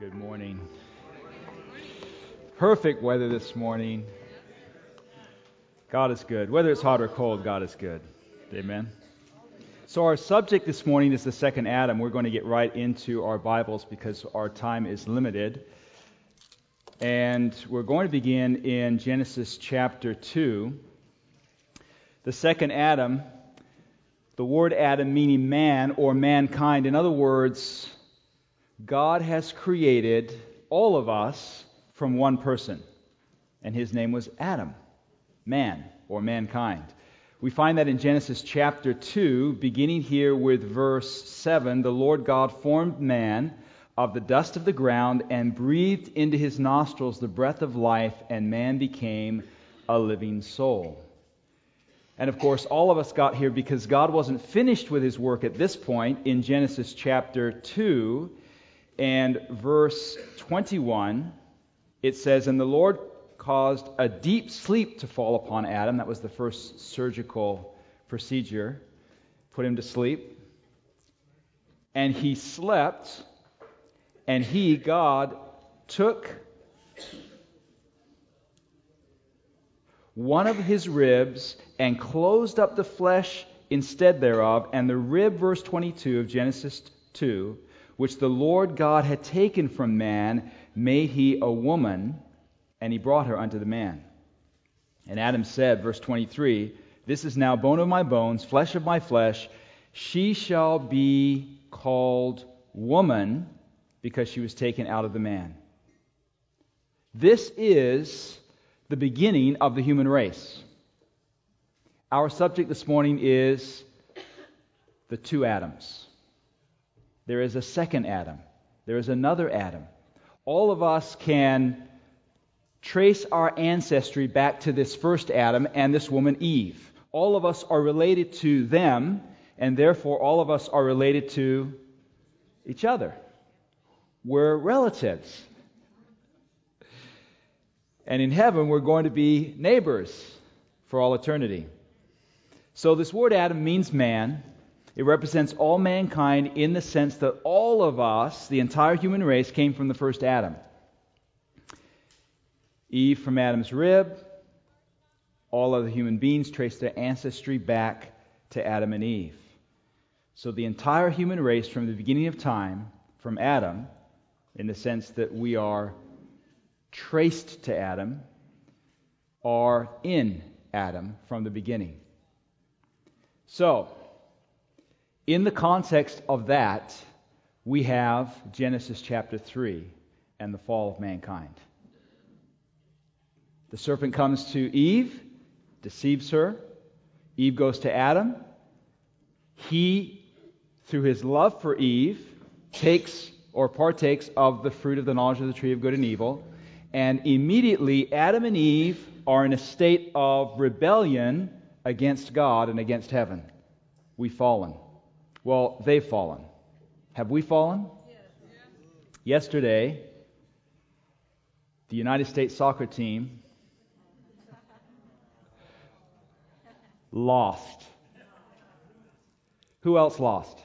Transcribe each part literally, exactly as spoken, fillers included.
Good morning. Perfect weather this morning. God is good. Whether it's hot or cold, God is good. Amen. So our subject this morning is the second Adam. We're going to get right into our Bibles because our time is limited. And we're going to begin in Genesis chapter two. The second Adam, the word Adam meaning man or mankind. In other words, God has created all of us from one person, and his name was Adam, man or mankind. We find that in Genesis chapter two, beginning here with verse seven, the Lord God formed man of the dust of the ground and breathed into his nostrils the breath of life, and man became a living soul. And of course, all of us got here because God wasn't finished with his work at this point. In Genesis chapter two and verse twenty-one, it says, "And the Lord caused a deep sleep to fall upon Adam." That was the first surgical procedure. Put him to sleep. "And he slept, and he, God, took one of his ribs and closed up the flesh instead thereof. And the rib," verse twenty-two of Genesis two, "which the Lord God had taken from man, made he a woman, and he brought her unto the man. And Adam said," verse twenty-three, "This is now bone of my bones, flesh of my flesh. She shall be called woman, because she was taken out of the man." This is the beginning of the human race. Our subject this morning is the two Adams. There is a second Adam. There is another Adam. All of us can trace our ancestry back to this first Adam and this woman Eve. All of us are related to them, and therefore all of us are related to each other. We're relatives. And in heaven, we're going to be neighbors for all eternity. So this word Adam means man. It represents all mankind in the sense that all of us, the entire human race, came from the first Adam. Eve from Adam's rib. All other human beings trace their ancestry back to Adam and Eve. So the entire human race from the beginning of time, from Adam, in the sense that we are traced to Adam, are in Adam from the beginning. So, in the context of that, we have Genesis chapter three and the fall of mankind. The serpent comes to Eve, deceives her. Eve goes to Adam. He, through his love for Eve, takes or partakes of the fruit of the knowledge of the tree of good and evil. And immediately, Adam and Eve are in a state of rebellion against God and against heaven. We've fallen. Well, they've fallen. Have we fallen? Yes. Yesterday, the United States soccer team lost. Who else lost?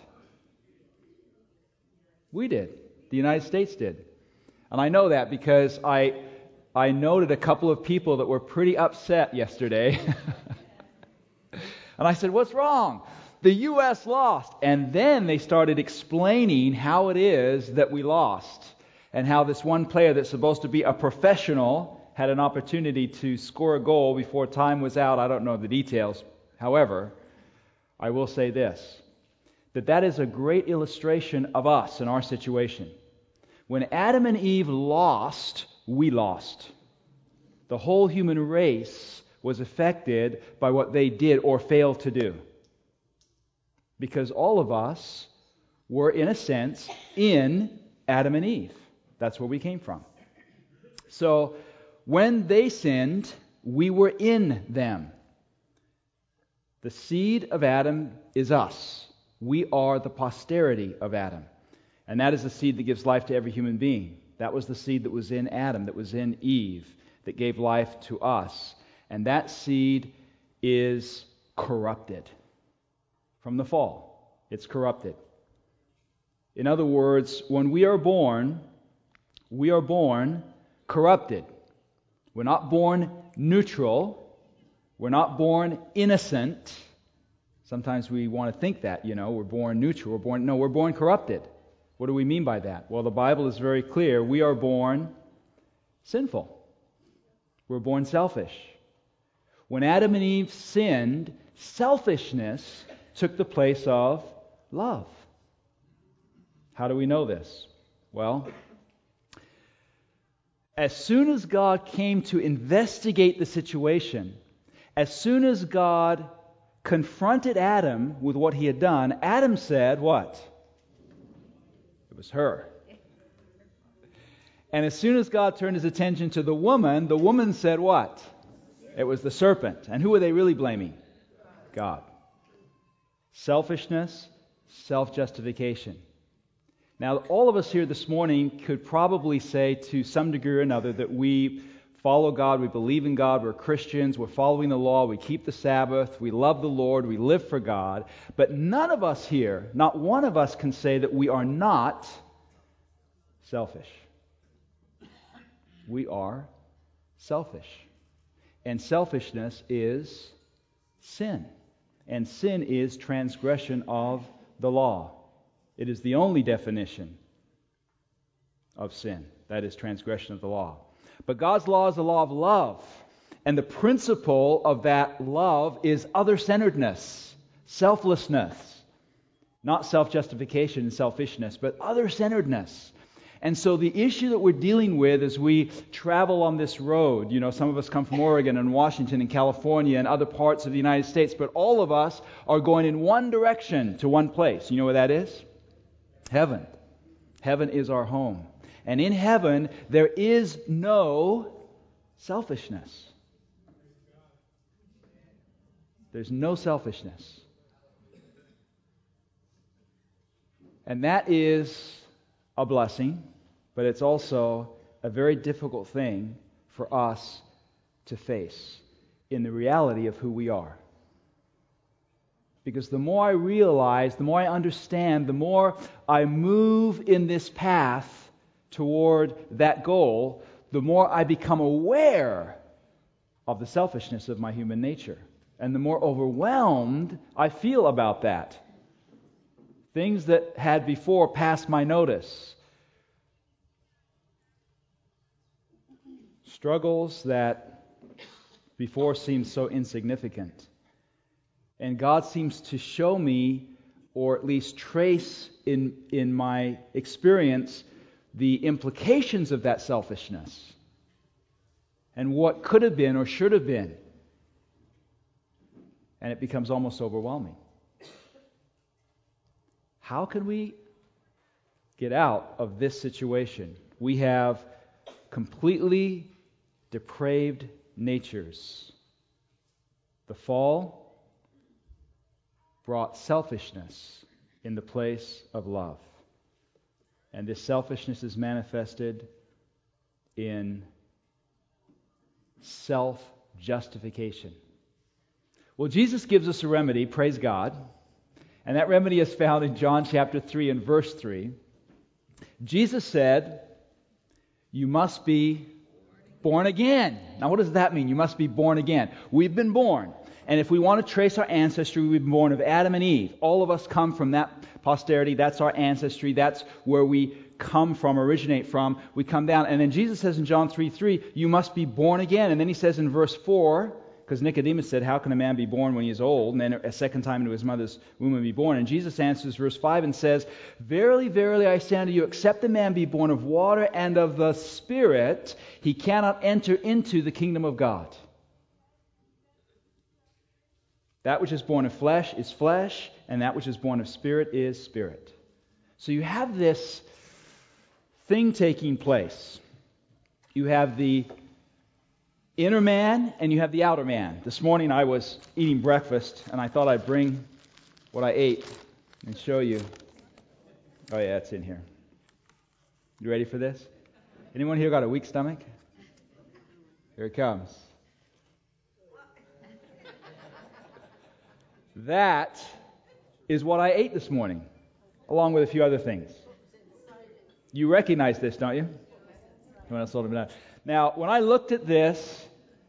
We did. The United States did. And I know that because I I noted a couple of people that were pretty upset yesterday. And I said, "What's wrong? The U S lost." And then they started explaining how it is that we lost, and how this one player that's supposed to be a professional had an opportunity to score a goal before time was out. I don't know the details. However, I will say this, that that is a great illustration of us and our situation. When Adam and Eve lost, we lost. The whole human race was affected by what they did or failed to do. Because all of us were, in a sense, in Adam and Eve. That's where we came from. So, when they sinned, we were in them. The seed of Adam is us. We are the posterity of Adam. And that is the seed that gives life to every human being. That was the seed that was in Adam, that was in Eve, that gave life to us. And that seed is corrupted. From the fall, it's corrupted. In other words, when we are born, We are born corrupted. We're not born neutral. We're not born innocent. Sometimes we want to think that, you know, we're born neutral. We're born, no, we're born corrupted. What do we mean by that? Well, the Bible is very clear. We are born sinful. We're born selfish. When Adam and Eve sinned, selfishness took the place of love. How do we know this? Well, as soon as God came to investigate the situation, as soon as God confronted Adam with what he had done, Adam said, what? It was her. And as soon as God turned his attention to the woman, the woman said what? It was the serpent. And who were they really blaming? God. Selfishness, self-justification. Now, all of us here this morning could probably say to some degree or another that we follow God, we believe in God, we're Christians, we're following the law, we keep the Sabbath, we love the Lord, we live for God. But none of us here, not one of us can say that we are not selfish. We are selfish. And selfishness is sin. And sin is transgression of the law. It is the only definition of sin. That is transgression of the law. But God's law is the law of love. And the principle of that love is other-centeredness, selflessness. Not self-justification and selfishness, but other-centeredness. And so the issue that we're dealing with as we travel on this road, you know, some of us come from Oregon and Washington and California and other parts of the United States, but all of us are going in one direction to one place. You know where that is? Heaven. Heaven is our home. And in heaven, there is no selfishness. There's no selfishness. And that is a blessing, but it's also a very difficult thing for us to face in the reality of who we are. Because the more I realize, the more I understand, the more I move in this path toward that goal, the more I become aware of the selfishness of my human nature. And the more overwhelmed I feel about that. Things that had before passed my notice. Struggles that before seemed so insignificant. And God seems to show me, or at least trace in, in my experience, the implications of that selfishness. And what could have been or should have been. And it becomes almost overwhelming. How can we get out of this situation? We have completely depraved natures. The fall brought selfishness in the place of love. And this selfishness is manifested in self-justification. Well, Jesus gives us a remedy, praise God. And that remedy is found in John chapter three and verse three. Jesus said, you must be born again. Now, what does that mean? You must be born again. We've been born. And if we want to trace our ancestry, we've been born of Adam and Eve. All of us come from that posterity. That's our ancestry. That's where we come from, originate from. We come down. And then Jesus says in John three three, you must be born again. And then he says in verse four, because Nicodemus said, how can a man be born when he is old, and then a second time into his mother's womb and be born? And Jesus answers verse five and says, verily, verily, I say unto you, except a man be born of water and of the Spirit, he cannot enter into the kingdom of God. That which is born of flesh is flesh, and that which is born of spirit is spirit. So you have this thing taking place. You have the inner man and you have the outer man. This morning I was eating breakfast, and I thought I'd bring what I ate and show you. Oh yeah, it's in here. You ready for this? Anyone here got a weak stomach? Here it comes. That is what I ate this morning, along with a few other things. You recognize this, don't you? Someone else sold a banana. Now, when I looked at this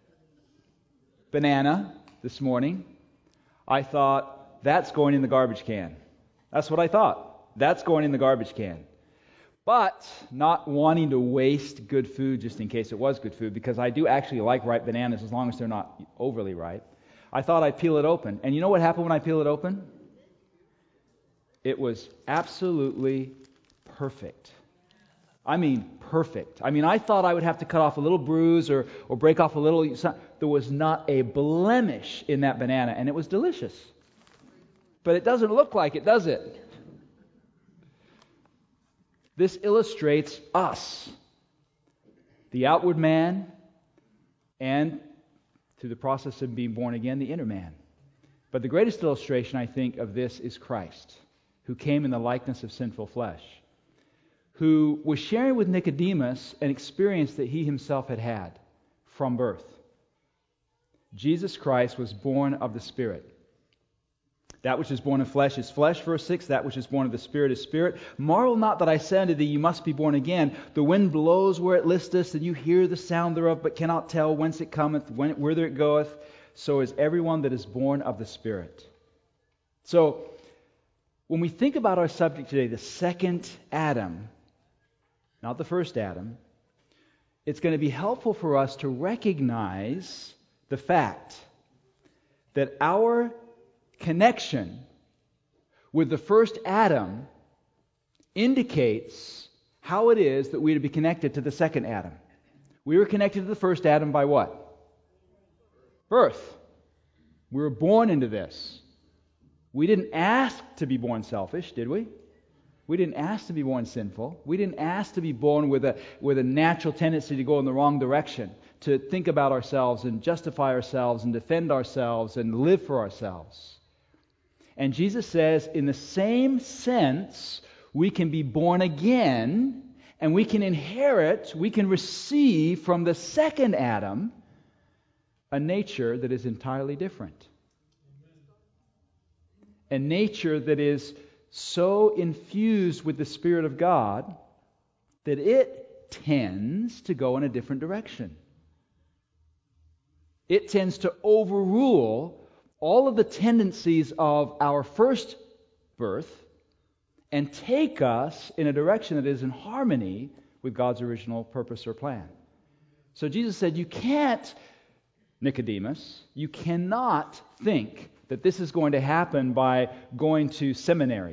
banana this morning, I thought, that's going in the garbage can. That's what I thought. That's going in the garbage can. But not wanting to waste good food just in case it was good food, because I do actually like ripe bananas as long as they're not overly ripe, I thought I'd peel it open. And you know what happened when I peel it open? It was absolutely perfect. I mean, perfect. I mean, I thought I would have to cut off a little bruise or, or break off a little. There was not a blemish in that banana, and it was delicious. But it doesn't look like it, does it? This illustrates us, the outward man, and through the process of being born again, the inner man. But the greatest illustration, I think, of this is Christ, who came in the likeness of sinful flesh, who was sharing with Nicodemus an experience that he himself had had from birth. Jesus Christ was born of the Spirit. That which is born of flesh is flesh, verse six. That which is born of the Spirit is spirit. Marvel not that I say unto thee, you must be born again. The wind blows where it listeth, and you hear the sound thereof, but cannot tell whence it cometh, when, whither it goeth. So is everyone that is born of the Spirit. So, when we think about our subject today, the second Adam, not the first Adam, it's going to be helpful for us to recognize the fact that our connection with the first Adam indicates how it is that we are to be connected to the second Adam. We were connected to the first Adam by what? Birth. We were born into this. We didn't ask to be born selfish, did we? We didn't ask to be born sinful. We didn't ask to be born with a with a natural tendency to go in the wrong direction, to think about ourselves and justify ourselves and defend ourselves and live for ourselves. And Jesus says, in the same sense, we can be born again, and we can inherit, we can receive from the second Adam a nature that is entirely different. A nature that is so infused with the Spirit of God that it tends to go in a different direction. It tends to overrule all of the tendencies of our first birth and take us in a direction that is in harmony with God's original purpose or plan. So Jesus said, you can't, Nicodemus, you cannot think that this is going to happen by going to seminary,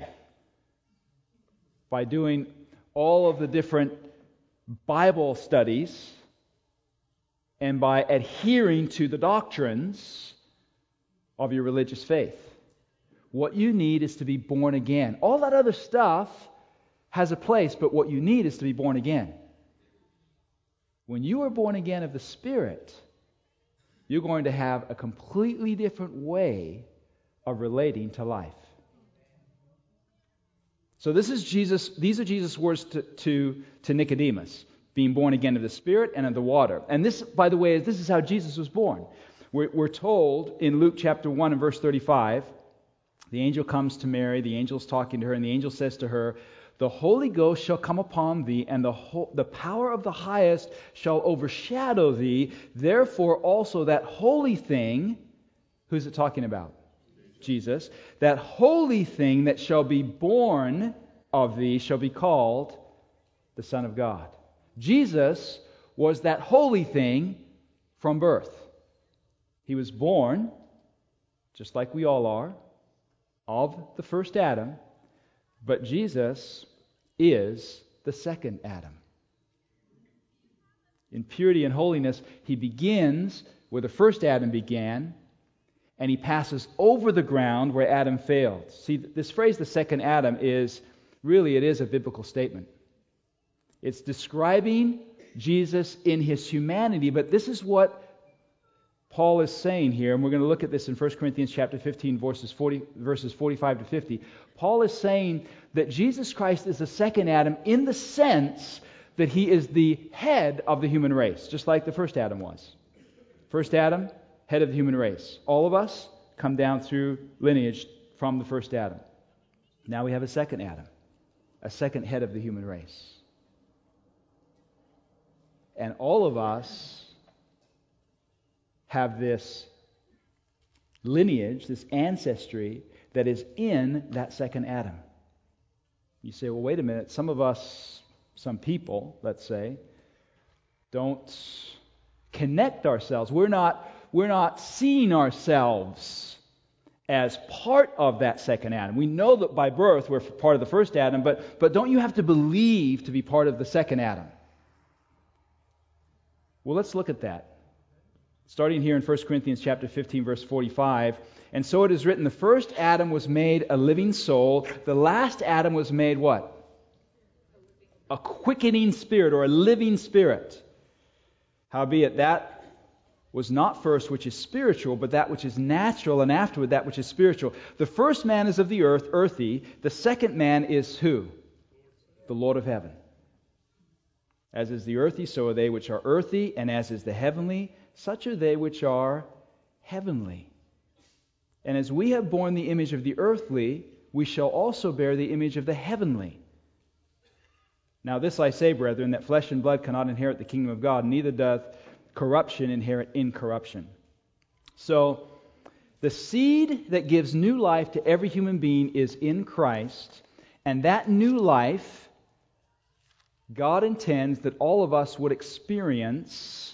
by doing all of the different Bible studies, and by adhering to the doctrines of your religious faith. What you need is to be born again. All that other stuff has a place, but what you need is to be born again. When you are born again of the Spirit, you're going to have a completely different way of relating to life. So this is Jesus. These are Jesus' words to, to, to Nicodemus, being born again of the Spirit and of the water. And this, by the way, is this is how Jesus was born. We're, we're told in Luke chapter one and verse thirty-five, the angel comes to Mary, the angel's talking to her, and the angel says to her, the Holy Ghost shall come upon thee, and the ho- the power of the highest shall overshadow thee. Therefore also that holy thing, who's it talking about? Jesus. That holy thing that shall be born of thee shall be called the Son of God. Jesus was that holy thing from birth. He was born, just like we all are, of the first Adam, but Jesus is the second Adam. In purity and holiness, he begins where the first Adam began, and he passes over the ground where Adam failed. See, this phrase, the second Adam, is really, it is a biblical statement. It's describing Jesus in his humanity, but this is what Paul is saying here, and we're going to look at this in First Corinthians chapter fifteen, verses forty, verses forty-five to fifty. Paul is saying that Jesus Christ is the second Adam in the sense that he is the head of the human race, just like the first Adam was. First Adam, head of the human race. All of us come down through lineage from the first Adam. Now we have a second Adam, a second head of the human race. And all of us have this lineage, this ancestry that is in that second Adam. You say, well, wait a minute. Some of us, some people, let's say, don't connect ourselves. We're not, we're not seeing ourselves as part of that second Adam. We know that by birth we're part of the first Adam, but, but don't you have to believe to be part of the second Adam? Well, let's look at that. Starting here in First Corinthians chapter fifteen, verse forty-five. And so it is written, the first Adam was made a living soul. The last Adam was made what? A quickening spirit, or a living spirit. Howbeit that was not first which is spiritual, but that which is natural, and afterward that which is spiritual. The first man is of the earth, earthy. The second man is who? The Lord of heaven. As is the earthy, so are they which are earthy, and as is the heavenly, such are they which are heavenly. And as we have borne the image of the earthly, we shall also bear the image of the heavenly. Now this I say, brethren, that flesh and blood cannot inherit the kingdom of God, neither doth corruption inherit incorruption. So, the seed that gives new life to every human being is in Christ, and that new life, God intends that all of us would experience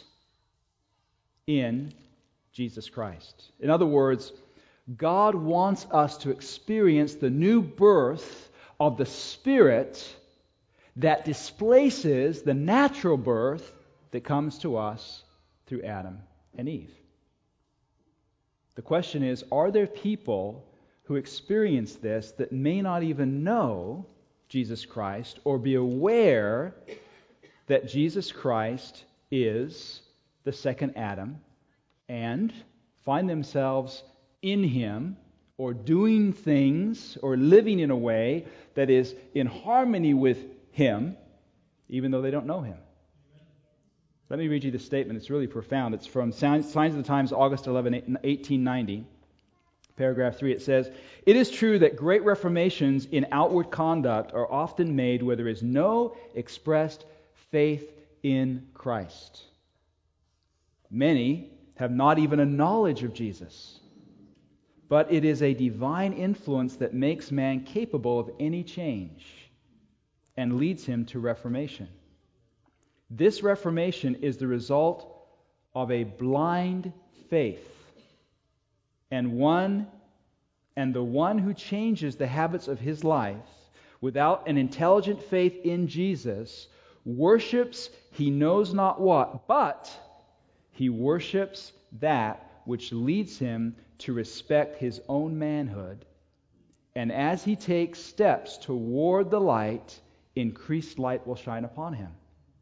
in Jesus Christ. In other words, God wants us to experience the new birth of the Spirit that displaces the natural birth that comes to us through Adam and Eve. The question is, are there people who experience this that may not even know Jesus Christ or be aware that Jesus Christ is the second Adam and find themselves in Him or doing things or living in a way that is in harmony with Him, even though they don't know Him? Let me read you the statement. It's really profound. It's from Signs of the Times, August eleventh, eighteen ninety. Paragraph three, it says, "It is true that great reformations in outward conduct are often made where there is no expressed faith in Christ. Many have not even a knowledge of Jesus. But it is a divine influence that makes man capable of any change and leads him to reformation. This reformation is the result of a blind faith, and one and the one who changes the habits of his life without an intelligent faith in Jesus worships he knows not what, but he worships that which leads him to respect his own manhood. And as he takes steps toward the light, increased light will shine upon him,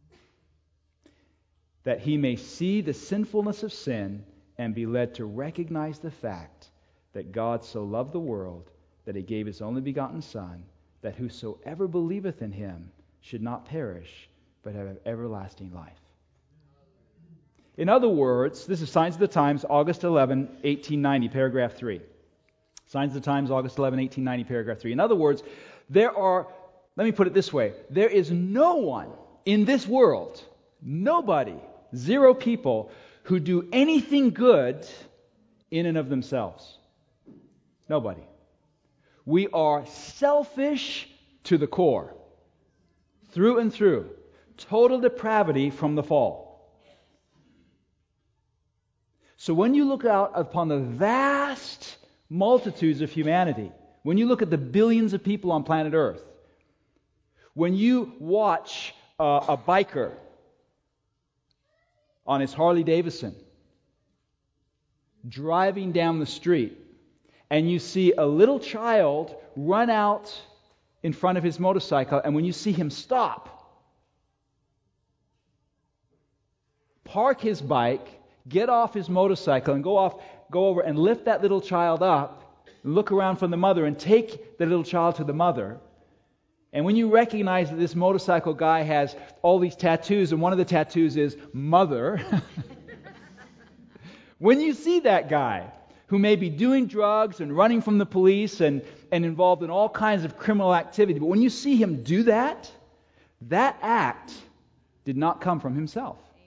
that he may see the sinfulness of sin and be led to recognize the fact that God so loved the world that he gave his only begotten Son, that whosoever believeth in him should not perish, but have everlasting life." In other words, this is Signs of the Times, August eleventh, eighteen ninety, paragraph three. Signs of the Times, August eleventh, eighteen ninety, paragraph three. In other words, there are, let me put it this way, there is no one in this world, nobody, zero people, who do anything good in and of themselves. Nobody. We are selfish to the core, through and through. Total depravity from the fall. So when you look out upon the vast multitudes of humanity, when you look at the billions of people on planet Earth, when you watch uh, a biker on his Harley Davidson driving down the street, and you see a little child run out in front of his motorcycle, and when you see him stop, park his bike, get off his motorcycle, and go off, go over and lift that little child up, and look around for the mother, and take the little child to the mother. And when you recognize that this motorcycle guy has all these tattoos, and one of the tattoos is Mother, when you see that guy who may be doing drugs and running from the police and, and involved in all kinds of criminal activity, but when you see him do that, that act did not come from himself.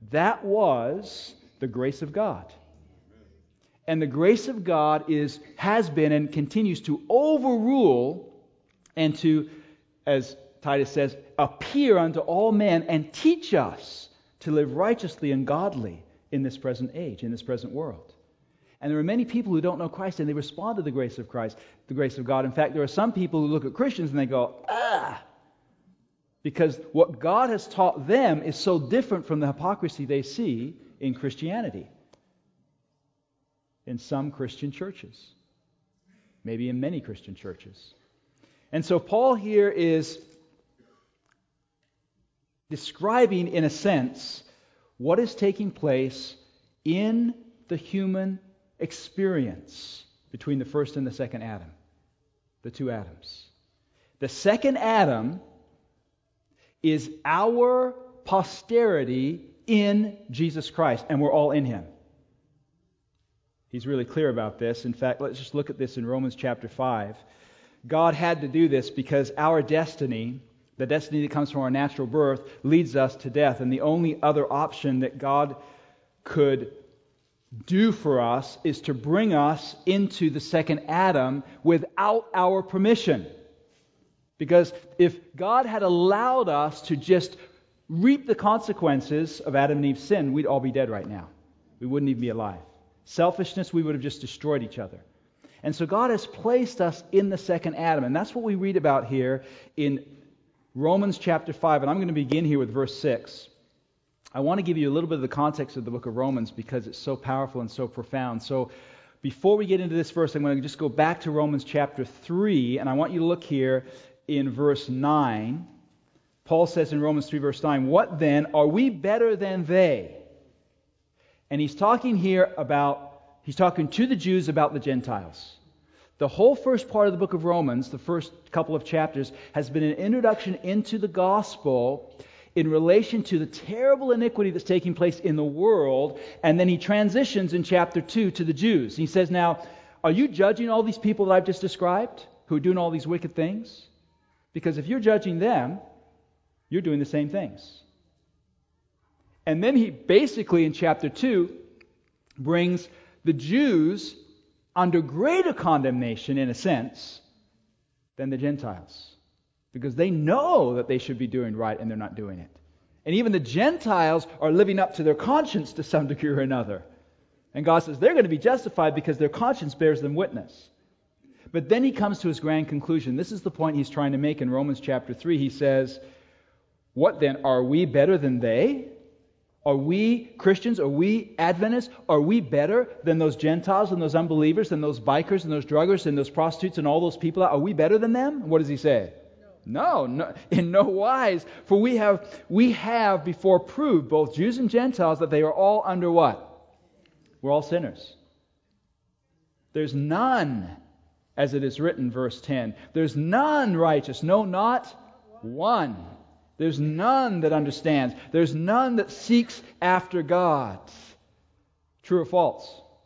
That was the grace of God. And the grace of God is has been and continues to overrule and to, as Titus says, appear unto all men and teach us to live righteously and godly in this present age, in this present world. And there are many people who don't know Christ and they respond to the grace of Christ, the grace of God. In fact, there are some people who look at Christians and they go, ah, because what God has taught them is so different from the hypocrisy they see in Christianity, in some Christian churches, maybe in many Christian churches. And so Paul here is describing, in a sense, what is taking place in the human experience between the first and the second Adam, the two Adams. The second Adam is our posterity in Jesus Christ, and we're all in Him. He's really clear about this. In fact, let's just look at this in Romans chapter five. God had to do this because our destiny, the destiny that comes from our natural birth, leads us to death. And the only other option that God could do for us is to bring us into the second Adam without our permission. Because if God had allowed us to just reap the consequences of Adam and Eve's sin, we'd all be dead right now. We wouldn't even be alive. Selfishness, we would have just destroyed each other. And so God has placed us in the second Adam. And that's what we read about here in Romans chapter five. And I'm going to begin here with verse six. I want to give you a little bit of the context of the book of Romans because it's so powerful and so profound. So before we get into this verse, I'm going to just go back to Romans chapter three. And I want you to look here in verse nine. Paul says in Romans three verse nine, "What then? Are we better than they?" And he's talking here about, he's talking to the Jews about the Gentiles. The whole first part of the book of Romans, the first couple of chapters, has been an introduction into the gospel in relation to the terrible iniquity that's taking place in the world. And then he transitions in chapter two to the Jews. He says, now, are you judging all these people that I've just described who are doing all these wicked things? Because if you're judging them, you're doing the same things. And then he basically in chapter two brings the Jews under greater condemnation, in a sense, than the Gentiles. Because they know that they should be doing right and they're not doing it. And even the Gentiles are living up to their conscience to some degree or another. And God says they're going to be justified because their conscience bears them witness. But then he comes to his grand conclusion. This is the point he's trying to make in Romans chapter three. He says, what then? Are we better than they? Are we Christians, are we Adventists, are we better than those Gentiles and those unbelievers and those bikers and those druggers and those prostitutes and all those people? Are we better than them? What does he say? No, no, in no wise. For we have we have before proved, both Jews and Gentiles, that they are all under what? We're all sinners. There's none, as it is written, verse ten. There's none righteous, no, not one. There's none that understands. There's none that seeks after God. True or false?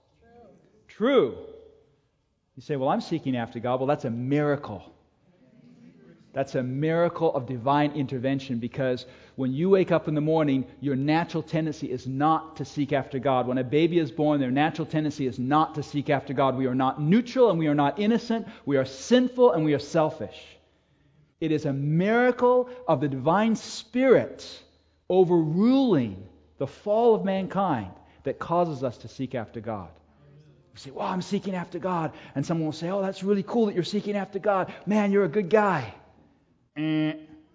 True. True. You say, well, I'm seeking after God. Well, that's a miracle. That's a miracle of divine intervention, because when you wake up in the morning, your natural tendency is not to seek after God. When a baby is born, their natural tendency is not to seek after God. We are not neutral and we are not innocent. We are sinful and we are selfish. It is a miracle of the divine Spirit overruling the fall of mankind that causes us to seek after God. You say, well, I'm seeking after God. And someone will say, oh, that's really cool that you're seeking after God. Man, you're a good guy. Eh.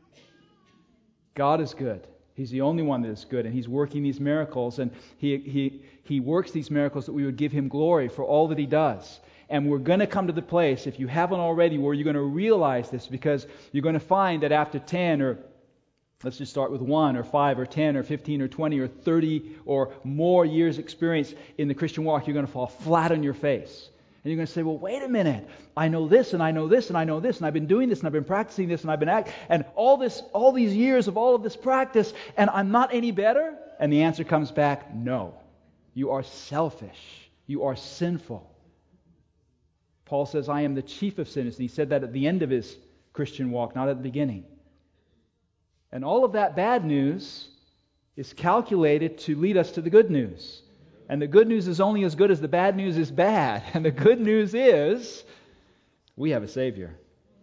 God is good. He's the only one that is good. And He's working these miracles. And he, he, he works these miracles that we would give Him glory for all that He does. And we're going to come to the place, if you haven't already, where you're going to realize this, because you're going to find that after ten, or let's just start with one or five or ten or fifteen or twenty or thirty or more years experience in the Christian walk, you're going to fall flat on your face. And you're going to say, well, wait a minute. I know this and I know this and I know this and I've been doing this and I've been practicing this and I've been acting and all this, all these years of all of this practice, and I'm not any better? And the answer comes back, no. You are selfish. You are sinful. Paul says, I am the chief of sinners. And he said that at the end of his Christian walk, not at the beginning. And all of that bad news is calculated to lead us to the good news. And the good news is only as good as the bad news is bad. And the good news is we have a Savior.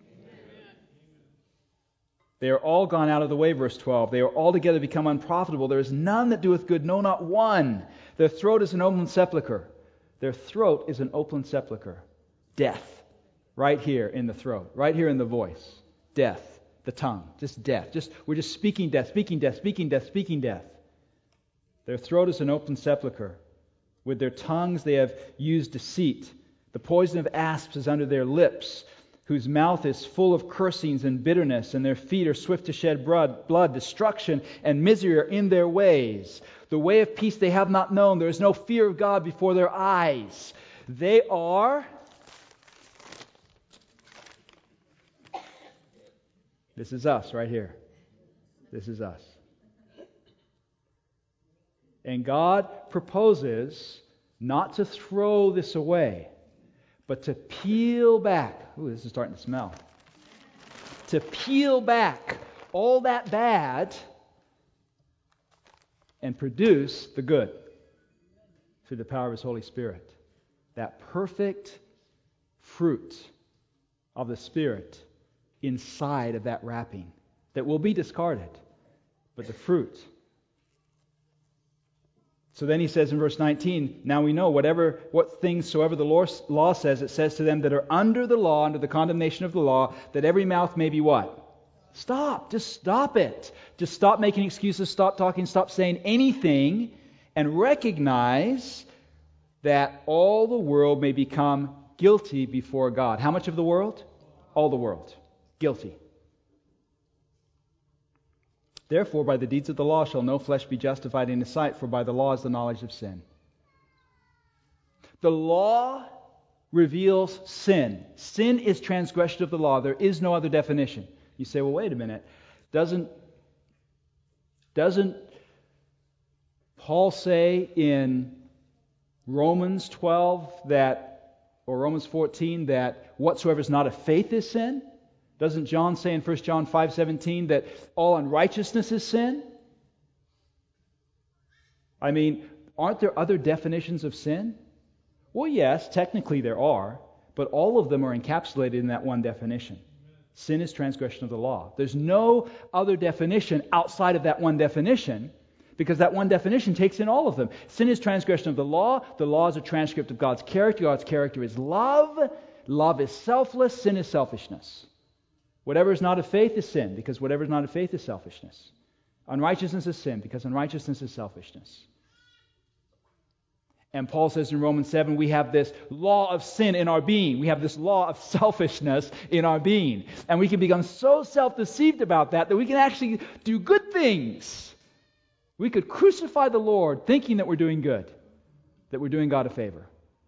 They are all gone out of the way, verse twelve. They are altogether become unprofitable. There is none that doeth good, no, not one. Their throat is an open sepulchre. Their throat is an open sepulchre. Death. Right here in the throat. Right here in the voice. Death. The tongue. Just death. Just We're just speaking death, speaking death, speaking death, speaking death. Their throat is an open sepulchre. With their tongues they have used deceit. The poison of asps is under their lips, whose mouth is full of cursings and bitterness, and their feet are swift to shed blood, blood, destruction and misery are in their ways. The way of peace they have not known. There is no fear of God before their eyes. They are... This is us right here. This is us. And God proposes not to throw this away, but to peel back. Ooh, this is starting to smell. To peel back all that bad and produce the good through the power of His Holy Spirit. That perfect fruit of the Spirit inside of that wrapping that will be discarded, but the fruit. So then he says in verse nineteen, now we know whatever what things soever the law says, it says to them that are under the law, under the condemnation of the law, that every mouth may be what? Stop. Just stop it. Just stop making excuses, stop talking, stop saying anything, and recognize that all the world may become guilty before God. How much of the world? All the world. Guilty. Therefore, by the deeds of the law shall no flesh be justified in His sight, for by the law is the knowledge of sin. The law reveals sin. Sin is transgression of the law. There is no other definition. You say, well, wait a minute. Doesn't, doesn't Paul say in Romans twelve that, or Romans fourteen, that whatsoever is not of faith is sin? Doesn't John say in First John five seventeen that all unrighteousness is sin? I mean, aren't there other definitions of sin? Well, yes, technically there are, but all of them are encapsulated in that one definition. Sin is transgression of the law. There's no other definition outside of that one definition, because that one definition takes in all of them. Sin is transgression of the law. The law is a transcript of God's character. God's character is love. Love is selfless. Sin is selfishness. Whatever is not of faith is sin, because whatever is not of faith is selfishness. Unrighteousness is sin, because unrighteousness is selfishness. And Paul says in Romans seven, we have this law of sin in our being. We have this law of selfishness in our being. And we can become so self-deceived about that that we can actually do good things. We could crucify the Lord thinking that we're doing good, that we're doing God a favor.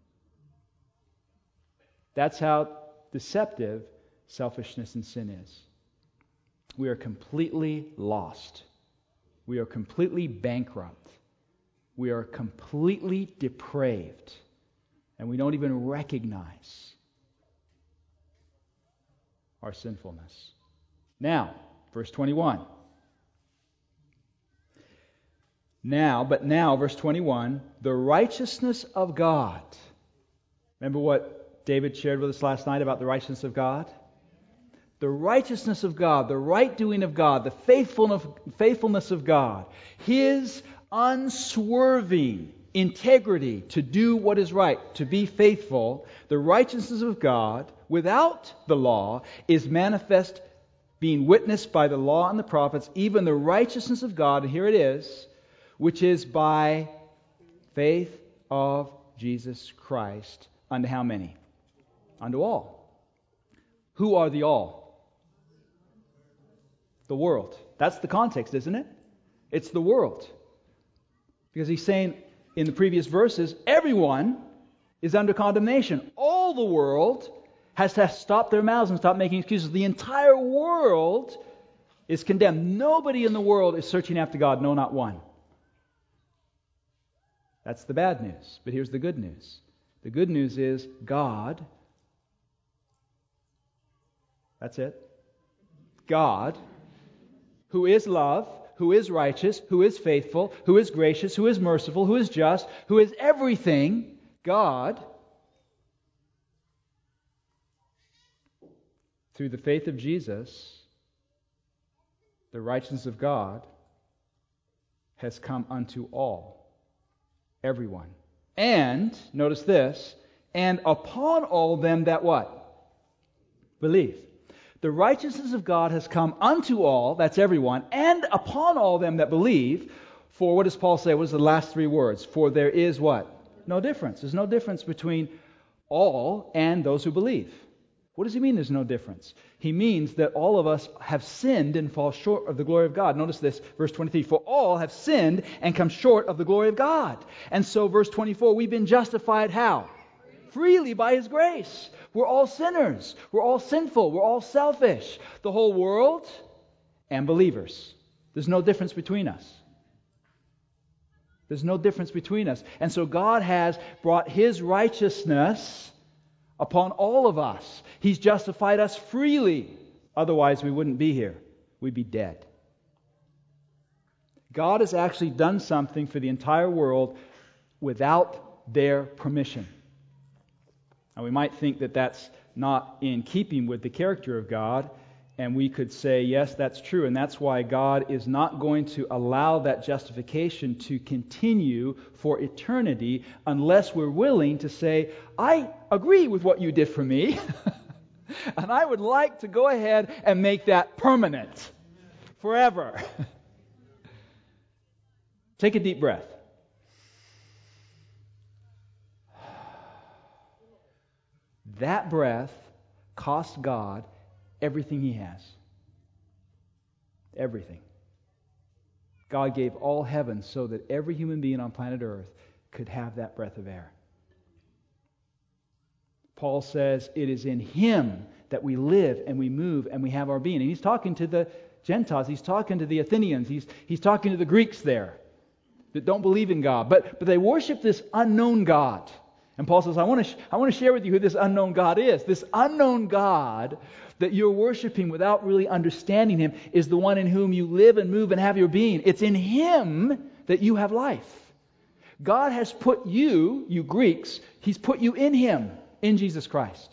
That's how deceptive selfishness and sin is. We are completely lost. We are completely bankrupt. We are completely depraved. And we don't even recognize our sinfulness. Now, verse twenty-one. Now, but now, verse twenty-one, the righteousness of God. Remember what David shared with us last night about the righteousness of God? The righteousness of God, the right doing of God, the faithfulness, faithfulness of God, His unswerving integrity to do what is right, to be faithful, the righteousness of God without the law is manifest, being witnessed by the law and the prophets, even the righteousness of God, and here it is, which is by faith of Jesus Christ unto how many? Unto all. Who are the all? The world. That's the context, isn't it? It's the world. Because he's saying in the previous verses, everyone is under condemnation. All the world has to stop their mouths and stop making excuses. The entire world is condemned. Nobody in the world is searching after God. No, not one. That's the bad news. But here's the good news. The good news is God, that's it, God, who is love, who is righteous, who is faithful, who is gracious, who is merciful, who is just, who is everything, God, through the faith of Jesus, the righteousness of God has come unto all, everyone. And, notice this, and upon all them that what? Believe. The righteousness of God has come unto all, that's everyone, and upon all them that believe. For what does Paul say? What is the last three words? For there is what? No difference. There's no difference between all and those who believe. What does he mean there's no difference? He means that all of us have sinned and fall short of the glory of God. Notice this, verse twenty-three. For all have sinned and come short of the glory of God. And so, verse twenty-four, we've been justified how? Freely by His grace. We're all sinners. We're all sinful. We're all selfish. The whole world and believers. There's no difference between us. There's no difference between us. And so God has brought His righteousness upon all of us. He's justified us freely. Otherwise, we wouldn't be here. We'd be dead. God has actually done something for the entire world without their permission. Now, we might think that that's not in keeping with the character of God, and we could say, yes, that's true, and that's why God is not going to allow that justification to continue for eternity unless we're willing to say, I agree with what you did for me, and I would like to go ahead and make that permanent, forever. Take a deep breath. That breath cost God everything He has. Everything. God gave all heaven so that every human being on planet Earth could have that breath of air. Paul says it is in Him that we live and we move and we have our being. And he's talking to the Gentiles. He's talking to the Athenians. He's, he's talking to the Greeks there that don't believe in God. But, but they worship this unknown God. And Paul says, I want to sh- I want to share with you who this unknown God is. This unknown God that you're worshiping without really understanding Him is the one in whom you live and move and have your being. It's in Him that you have life. God has put you, you Greeks, He's put you in Him, in Jesus Christ.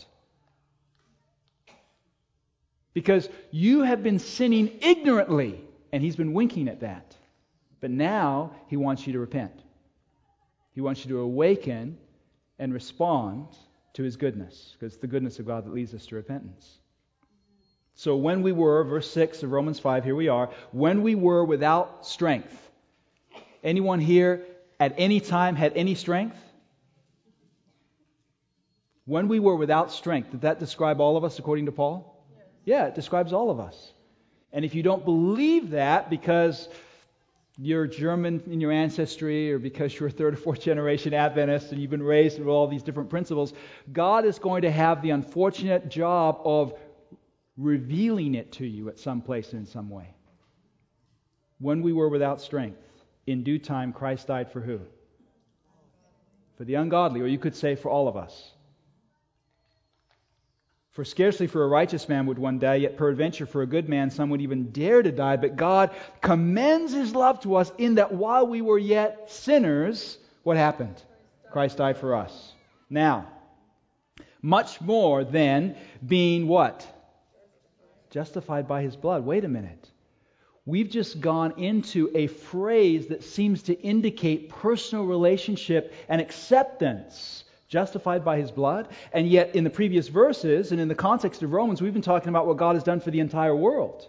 Because you have been sinning ignorantly, and He's been winking at that. But now He wants you to repent. He wants you to awaken and respond to His goodness, because it's the goodness of God that leads us to repentance. So when we were, verse six of Romans five, here we are, when we were without strength. Anyone here at any time had any strength? When we were without strength, did that describe all of us according to Paul? Yeah, it describes all of us. And if you don't believe that because you're German in your ancestry or because you're a third or fourth generation Adventist and you've been raised with all these different principles, God is going to have the unfortunate job of revealing it to you at some place and in some way. When we were without strength, in due time Christ died for who? For the ungodly, or you could say for all of us. For scarcely for a righteous man would one die, yet peradventure for a good man some would even dare to die. But God commends His love to us in that while we were yet sinners, what happened? Christ died for us. Now, much more than being what? Justified by His blood. Wait a minute. We've just gone into a phrase that seems to indicate personal relationship and acceptance. Justified by His blood. And yet in the previous verses and in the context of Romans, we've been talking about what God has done for the entire world.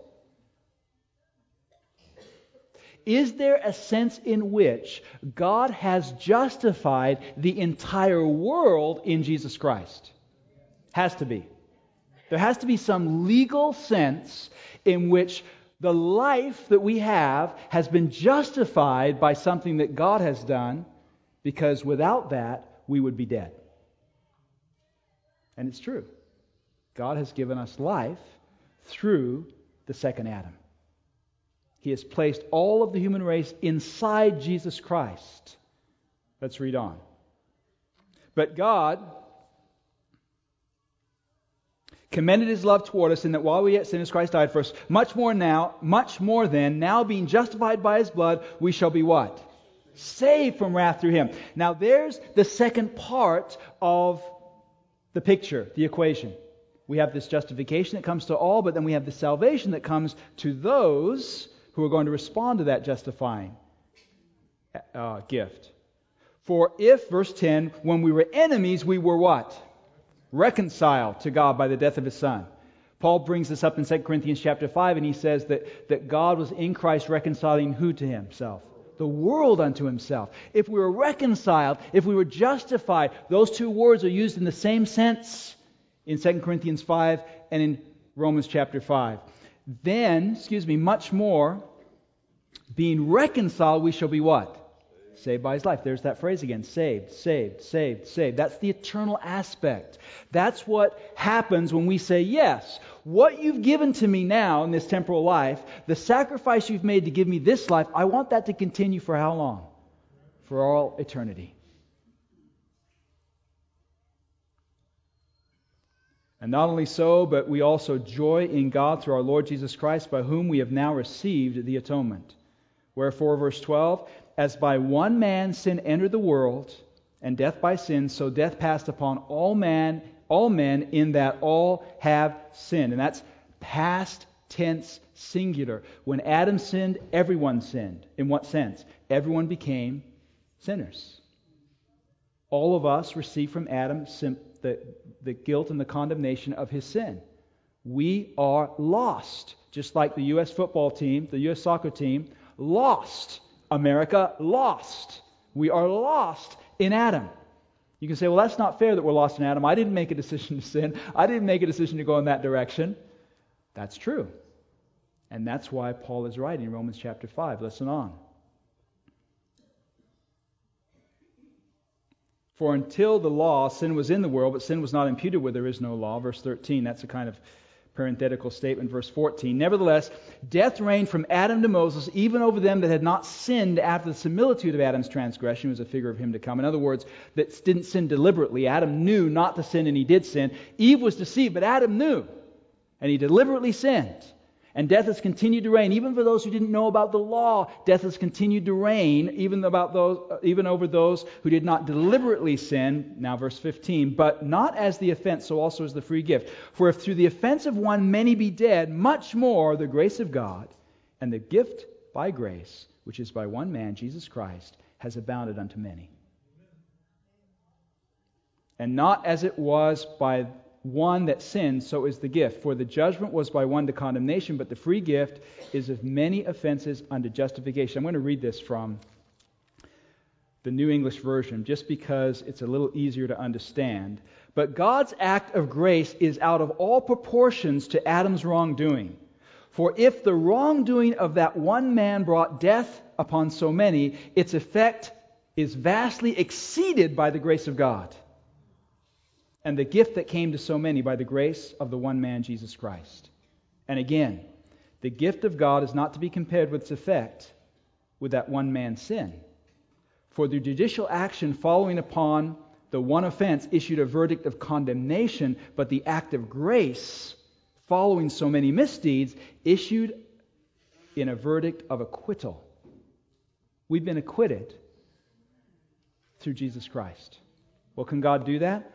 Is there a sense in which God has justified the entire world in Jesus Christ? Has to be. There has to be some legal sense in which the life that we have has been justified by something that God has done, because without that, we would be dead. And it's true. God has given us life through the second Adam. He has placed all of the human race inside Jesus Christ. Let's read on. But God commended His love toward us in that while we yet sinners, Christ died for us. Much more now, much more then, now being justified by His blood, we shall be what? Saved from wrath through Him. Now there's the second part of the picture, the equation. We have this justification that comes to all, but then we have the salvation that comes to those who are going to respond to that justifying uh, gift. For if, verse ten, when we were enemies, we were what? Reconciled to God by the death of His Son. Paul brings this up in Second Corinthians chapter five, and he says that, that God was in Christ reconciling who to Himself? The world unto Himself. If we were reconciled, if we were justified, those two words are used in the same sense in Second Corinthians five and in Romans chapter five. Then, excuse me, much more, being reconciled, we shall be what? Saved by His life. There's that phrase again. Saved, saved, saved, saved. That's the eternal aspect. That's what happens when we say, yes, what you've given to me now in this temporal life, the sacrifice you've made to give me this life, I want that to continue for how long? For all eternity. And not only so, but we also joy in God through our Lord Jesus Christ, by whom we have now received the atonement. Wherefore, verse twelve, as by one man sin entered the world, and death by sin, so death passed upon all man, all men, in that all have sinned. And that's past tense singular. When Adam sinned, everyone sinned. In what sense? Everyone became sinners. All of us received from Adam the, the guilt and the condemnation of his sin. We are lost. Just like the U S football team, the U S soccer team, lost. America lost. We are lost in Adam. You can say, well, that's not fair that we're lost in Adam. I didn't make a decision to sin. I didn't make a decision to go in that direction. That's true. And that's why Paul is writing in Romans chapter five. Listen on. For until the law, sin was in the world, but sin was not imputed where there is no law. Verse thirteen, that's a kind of parenthetical statement. Verse fourteen, nevertheless, death reigned from Adam to Moses, even over them that had not sinned after the similitude of Adam's transgression, was a figure of him to come. In other words, that didn't sin deliberately. Adam knew not to sin, and he did sin. Eve was deceived, but Adam knew, and he deliberately sinned. And death has continued to reign, even for those who didn't know about the law. Death has continued to reign, even about those, even over those who did not deliberately sin. Now, verse fifteen. But not as the offense, so also as the free gift. For if through the offense of one many be dead, much more the grace of God and the gift by grace, which is by one man, Jesus Christ, has abounded unto many. And not as it was by one that sinned, so is the gift. For the judgment was by one to condemnation, but the free gift is of many offenses unto justification. I'm going to read this from the New English Version, just because it's a little easier to understand. But God's act of grace is out of all proportions to Adam's wrongdoing. For if the wrongdoing of that one man brought death upon so many, its effect is vastly exceeded by the grace of God, and the gift that came to so many by the grace of the one man, Jesus Christ. And again, the gift of God is not to be compared with its effect with that one man's sin. For the judicial action following upon the one offense issued a verdict of condemnation, but the act of grace following so many misdeeds issued in a verdict of acquittal. We've been acquitted through Jesus Christ. Well, can God do that?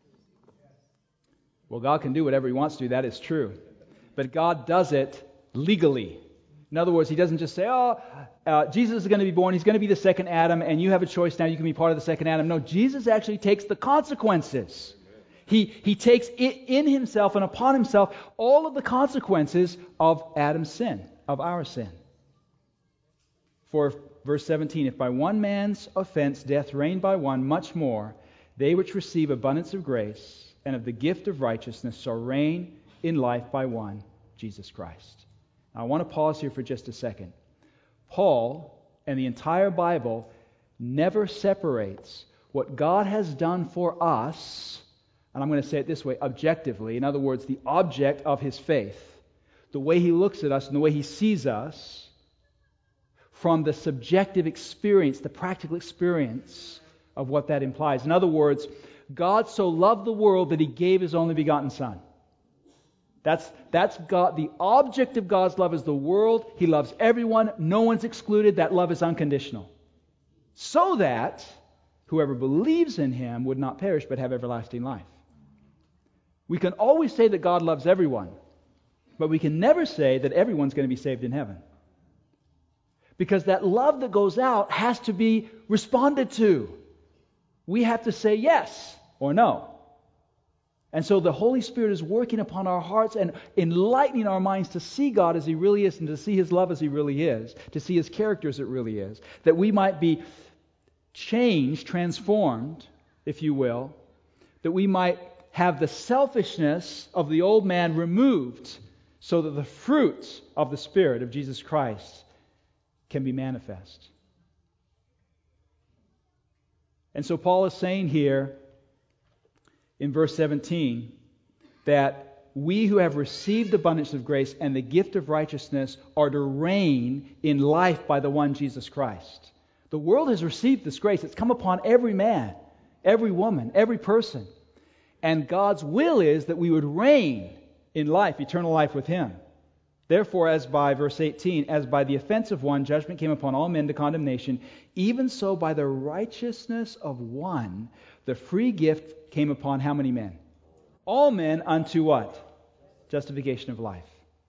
Well, God can do whatever He wants to do. That is true. But God does it legally. In other words, He doesn't just say, oh, uh, Jesus is going to be born. He's going to be the second Adam, and you have a choice now. You can be part of the second Adam. No, Jesus actually takes the consequences. He, he takes it in Himself and upon Himself all of the consequences of Adam's sin, of our sin. For, verse seventeen, if by one man's offense death reigned by one, much more, they which receive abundance of grace and of the gift of righteousness shall reign in life by one, Jesus Christ. Now, I want to pause here for just a second. Paul and the entire Bible never separates what God has done for us, and I'm going to say it this way, objectively. In other words, the object of His faith, the way He looks at us and the way He sees us, from the subjective experience, the practical experience of what that implies. In other words, God so loved the world that He gave His only begotten Son. That's, that's God. The object of God's love is the world. He loves everyone. No one's excluded. That love is unconditional. So that whoever believes in Him would not perish but have everlasting life. We can always say that God loves everyone, but we can never say that everyone's going to be saved in heaven. Because that love that goes out has to be responded to. We have to say yes or no. And so the Holy Spirit is working upon our hearts and enlightening our minds to see God as He really is and to see His love as He really is, to see His character as it really is, that we might be changed, transformed, if you will, that we might have the selfishness of the old man removed so that the fruits of the Spirit of Jesus Christ can be manifest. And so Paul is saying here in verse seventeen that we who have received abundance of grace and the gift of righteousness are to reign in life by the one Jesus Christ. The world has received this grace. It's come upon every man, every woman, every person. And God's will is that we would reign in life, eternal life with Him. Therefore, as by, verse eighteen, as by the offense of one, judgment came upon all men to condemnation, even so by the righteousness of one, the free gift came upon how many men? All men unto what? Justification of life.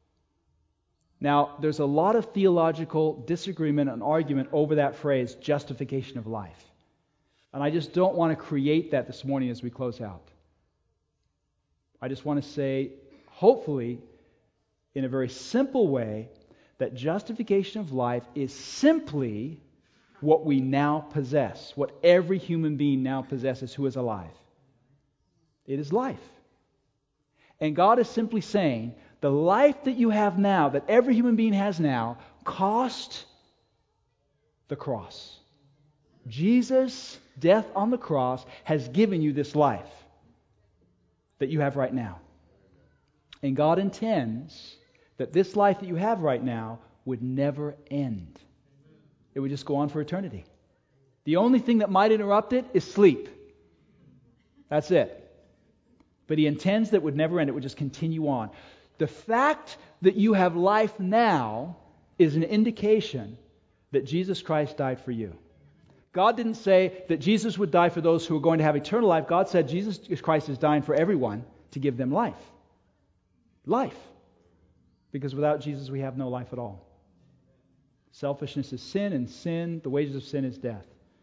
Now, there's a lot of theological disagreement and argument over that phrase, justification of life. And I just don't want to create that this morning as we close out. I just want to say, hopefully, in a very simple way, that justification of life is simply what we now possess, what every human being now possesses who is alive. It is life. And God is simply saying, the life that you have now, that every human being has now, cost the cross. Jesus' death on the cross has given you this life that you have right now. And God intends that this life that you have right now would never end. It would just go on for eternity. The only thing that might interrupt it is sleep. That's it. But He intends that it would never end. It would just continue on. The fact that you have life now is an indication that Jesus Christ died for you. God didn't say that Jesus would die for those who are going to have eternal life. God said Jesus Christ is dying for everyone to give them life. Life. Because without Jesus we have no life at all. Selfishness is sin, and sin, the wages of sin is death.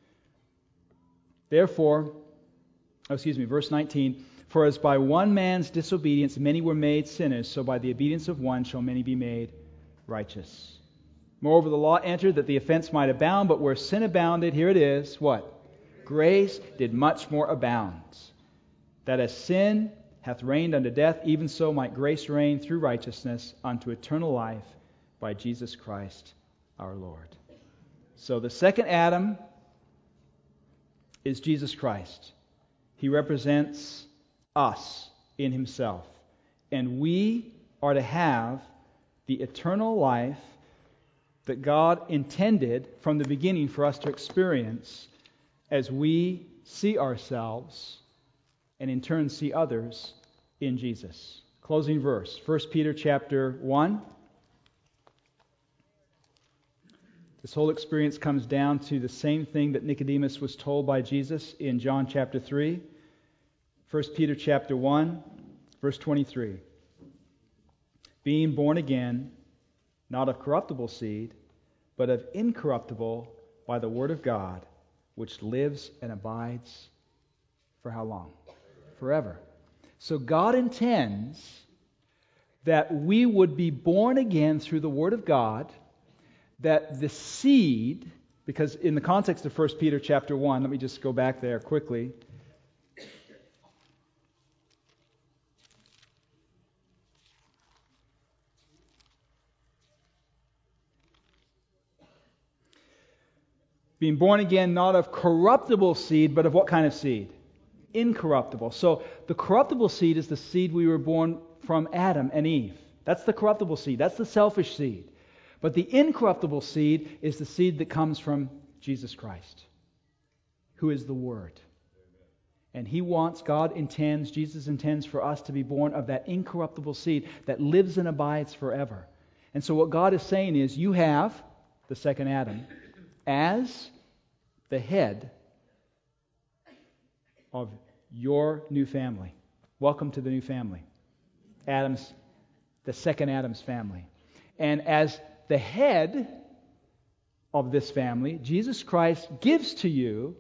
Therefore, oh, excuse me, verse nineteen, for as by one man's disobedience many were made sinners, so by the obedience of one shall many be made righteous. Moreover, the law entered that the offense might abound, but where sin abounded, here it is, what? Grace did much more abound. That as sin hath reigned unto death, even so might grace reign through righteousness unto eternal life by Jesus Christ our Lord. So the second Adam is Jesus Christ. He represents us in Himself. And we are to have the eternal life that God intended from the beginning for us to experience as we see ourselves and in turn see others in Jesus. Closing verse, First Peter chapter one. This whole experience comes down to the same thing that Nicodemus was told by Jesus in John chapter three. First Peter chapter one, verse twenty-three. Being born again, not of corruptible seed, but of incorruptible by the word of God, which lives and abides for how long? Forever. So God intends that we would be born again through the word of God, that the seed, because in the context of First Peter chapter one, let me just go back there quickly. Being born again, not of corruptible seed, but of what kind of seed? Incorruptible. So the corruptible seed is the seed we were born from Adam and Eve. That's the corruptible seed. That's the selfish seed. But the incorruptible seed is the seed that comes from Jesus Christ, who is the Word. And he wants, God intends, Jesus intends for us to be born of that incorruptible seed that lives and abides forever. And so what God is saying is, you have the second Adam as the head of your new family. Welcome to the new family. Adam's, the second Adam's family. And as the head of this family, Jesus Christ gives to you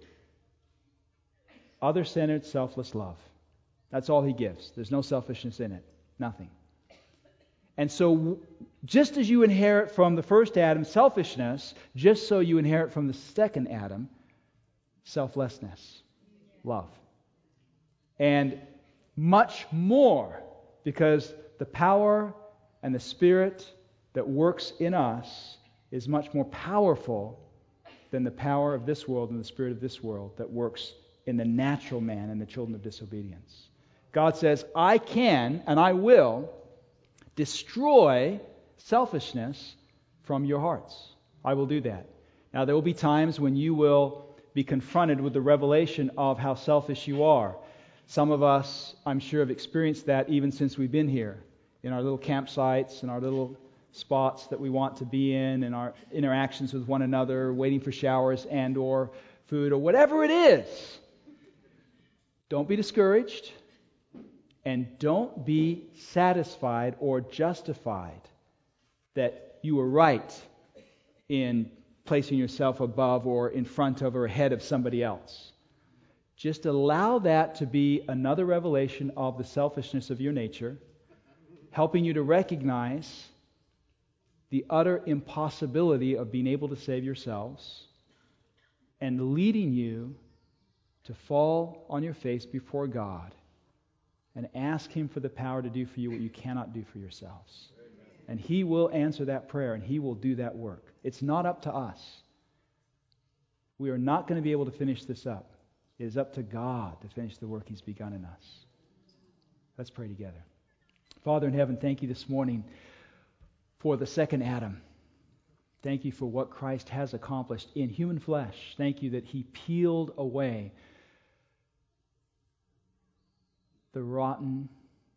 other-centered, selfless love. That's all he gives. There's no selfishness in it. Nothing. And so, just as you inherit from the first Adam selfishness, just so you inherit from the second Adam selflessness, love. And much more, because the power and the Spirit that works in us is much more powerful than the power of this world and the spirit of this world that works in the natural man and the children of disobedience. God says, I can and I will destroy selfishness from your hearts. I will do that. Now, there will be times when you will be confronted with the revelation of how selfish you are. Some of us, I'm sure, have experienced that even since we've been here, in our little campsites and our little spots that we want to be in, and our interactions with one another, waiting for showers and or food or whatever it is. Don't be discouraged, and don't be satisfied or justified that you were right in placing yourself above or in front of or ahead of somebody else. Just allow that to be another revelation of the selfishness of your nature, helping you to recognize the utter impossibility of being able to save yourselves, and leading you to fall on your face before God and ask Him for the power to do for you what you cannot do for yourselves. Amen. And He will answer that prayer, and He will do that work. It's not up to us. We are not going to be able to finish this up. It is up to God to finish the work He's begun in us. Let's pray together. Father in heaven, thank you this morning for the second Adam. Thank you for what Christ has accomplished in human flesh. Thank you that He peeled away the rotten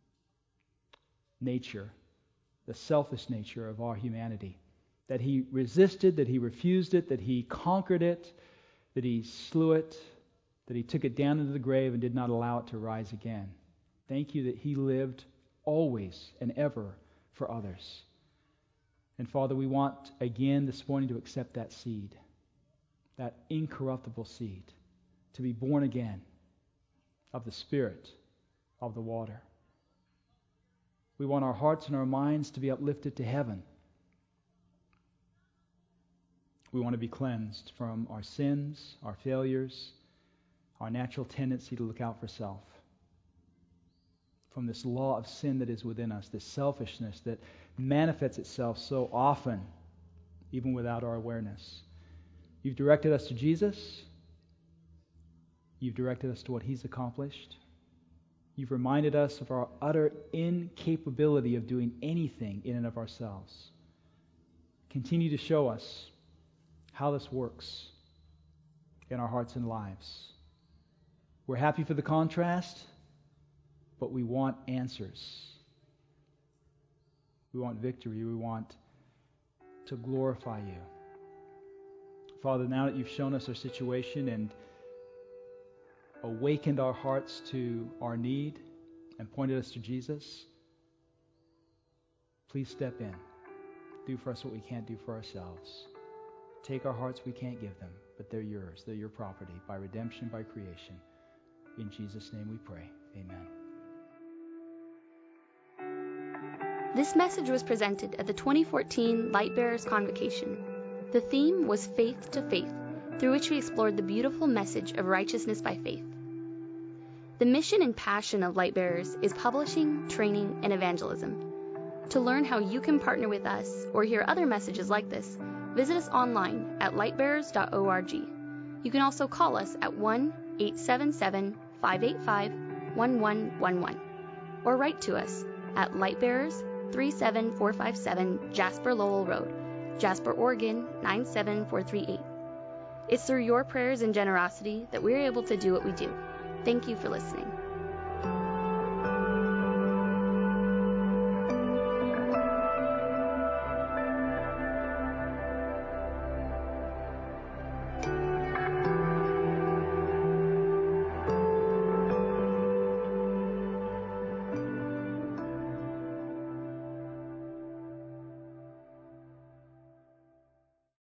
nature, the selfish nature of our humanity. That He resisted, that He refused it, that He conquered it, that He slew it, that He took it down into the grave and did not allow it to rise again. Thank you that He lived always and ever for others. And Father, we want again this morning to accept that seed, that incorruptible seed, to be born again of the Spirit, of the water. We want our hearts and our minds to be uplifted to heaven. We want to be cleansed from our sins, our failures, our natural tendency to look out for self. From this law of sin that is within us, this selfishness that manifests itself so often, even without our awareness. You've directed us to Jesus. You've directed us to what He's accomplished. You've reminded us of our utter incapability of doing anything in and of ourselves. Continue to show us how this works in our hearts and lives. We're happy for the contrast, but we want answers. We want victory. We want to glorify You. Father, now that You've shown us our situation and awakened our hearts to our need and pointed us to Jesus, please step in. Do for us what we can't do for ourselves. Take our hearts, we can't give them, but they're Yours. They're Your property by redemption, by creation. In Jesus' name we pray. Amen. This message was presented at the twenty fourteen Lightbearers Convocation. The theme was Faith to Faith, through which we explored the beautiful message of righteousness by faith. The mission and passion of Lightbearers is publishing, training, and evangelism. To learn how you can partner with us or hear other messages like this, visit us online at lightbearers dot org. You can also call us at one eight seven seven, five eight five, one one one one or write to us at Lightbearers, three seven four five seven Jasper Lowell Road, Jasper, Oregon nine seven four three eight. It's through your prayers and generosity that we're able to do what we do. Thank you for listening.